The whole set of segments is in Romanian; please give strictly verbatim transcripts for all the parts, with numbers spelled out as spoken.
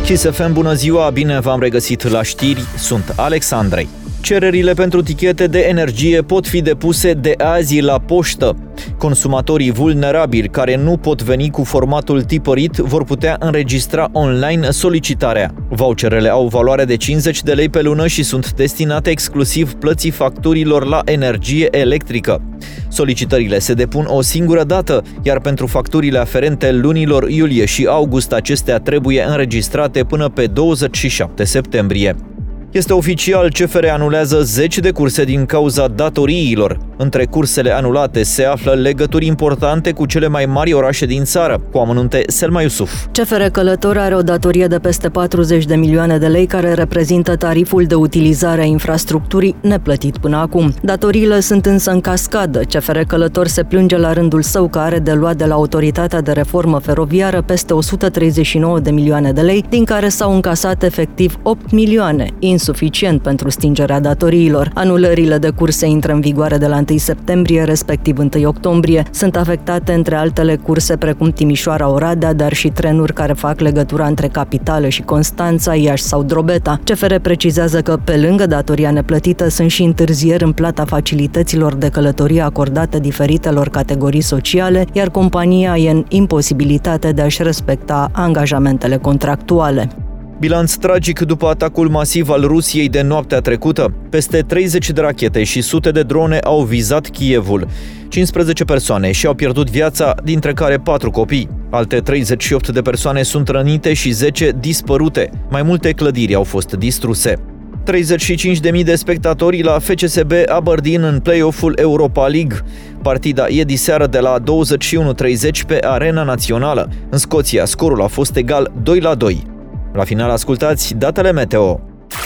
Kiss F M, bună ziua, bine v-am regăsit la știri, sunt Alex Andrei. Cererile pentru tichete de energie pot fi depuse de azi la poștă. Consumatorii vulnerabili care nu pot veni cu formatul tipărit vor putea înregistra online solicitarea. Voucherele au valoare de cincizeci de lei pe lună și sunt destinate exclusiv plății facturilor la energie electrică. Solicitările se depun o singură dată, iar pentru facturile aferente lunilor iulie și august acestea trebuie înregistrate până pe douăzeci și șapte septembrie. Este oficial, C F R anulează zeci de curse din cauza datoriilor. Între cursele anulate se află legături importante cu cele mai mari orașe din țară. Cu amănunte, Selma Iusuf. C F R Călător are o datorie de peste patruzeci de milioane de lei, care reprezintă tariful de utilizare a infrastructurii neplătit până acum. Datoriile sunt însă în cascadă. C F R Călător se plânge la rândul său că are de luat de la Autoritatea de Reformă Feroviară peste o sută treizeci și nouă de milioane de lei, din care s-au încasat efectiv opt milioane, insuficient pentru stingerea datoriilor. Anulările de curse intră în vigoare de la întâi septembrie, respectiv întâi octombrie. Sunt afectate între altele curse precum Timișoara-Oradea, dar și trenuri care fac legătura între Capitală și Constanța, Iași sau Drobeta. C F R precizează că, pe lângă datoria neplătită, sunt și întârzieri în plata facilităților de călătorie acordate diferitelor categorii sociale, iar compania e în imposibilitate de a-și respecta angajamentele contractuale. Bilanț tragic după atacul masiv al Rusiei de noaptea trecută. Peste treizeci de rachete și sute de drone au vizat Kievul. cincisprezece persoane și-au pierdut viața, dintre care patru copii. Alte treizeci și opt de persoane sunt rănite și zece dispărute. Mai multe clădiri au fost distruse. treizeci și cinci de mii de spectatori la F C S B Aberdeen în play-off-ul Europa League. Partida e diseară de la douăzeci și unu treizeci pe Arena Națională. În Scoția, scorul a fost egal doi la doi. La final ascultați datele meteo.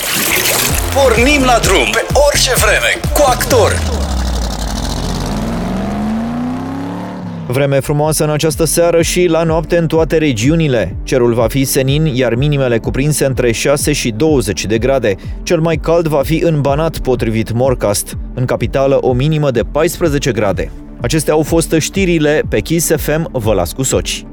Pornim la drum pe orice vreme cu Actor. Vreme frumoasă în această seară și la noapte în toate regiunile. Cerul va fi senin, iar minimele cuprinse între șase și douăzeci de grade. Cel mai cald va fi în Banat, potrivit Morcast. În capitală o minimă de paisprezece grade. Acestea au fost știrile, pe Kiss F M, vă las cu soci.